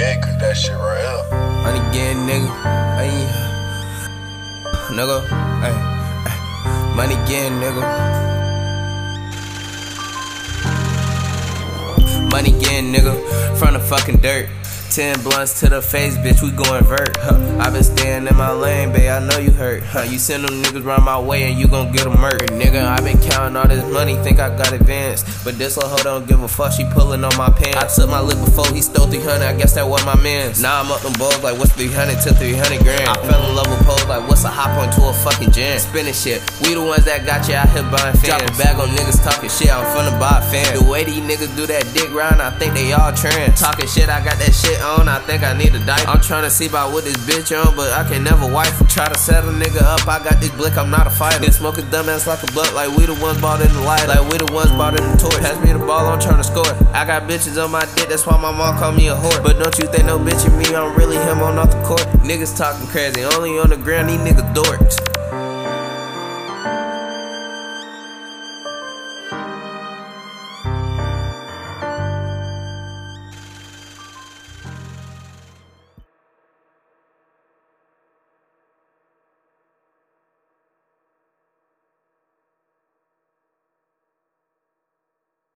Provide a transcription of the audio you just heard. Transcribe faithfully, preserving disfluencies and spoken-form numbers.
can't cook that shit right up. Money again, nigga. Ay. Nigga. Ay. Ay. Money again, nigga. Money again, nigga. From the fucking dirt. Ten blunts to the face, bitch, we goin' vert. Huh. I been staying in my lane, babe, I know you hurt. Huh. You send them niggas round my way and you gon' get them murdered. Nigga, I been counting all this money, think I got advanced. But this little hoe don't give a fuck, she pullin' on my pants. I took my lick before, he stole three hundred, I guess that was my mans. Now I'm up them balls like what's three hundred to three hundred grand. I fell in love with poles like what's a hop on to a fucking jam. Spinning shit, we the ones that got you out here buying fans. Drop a bag on niggas talking shit, I'm finna buy a fan. The way these niggas do that dick round, I think they all trans. Talking shit, I got that shit on, I think I need a diaper. I'm tryna see about what this bitch on, but I can never wife her. Try to set a nigga up, I got this blick, I'm not a fighter. Been smoking dumbass like a blunt, like we the ones bought in the light, like we the ones bought in the torch. Pass me the ball, I'm tryna score. I got bitches on my dick, that's why my mom call me a whore. But don't you think no bitch in me, I'm really him on off the court. Niggas talking crazy, only on the ground, these niggas dorks.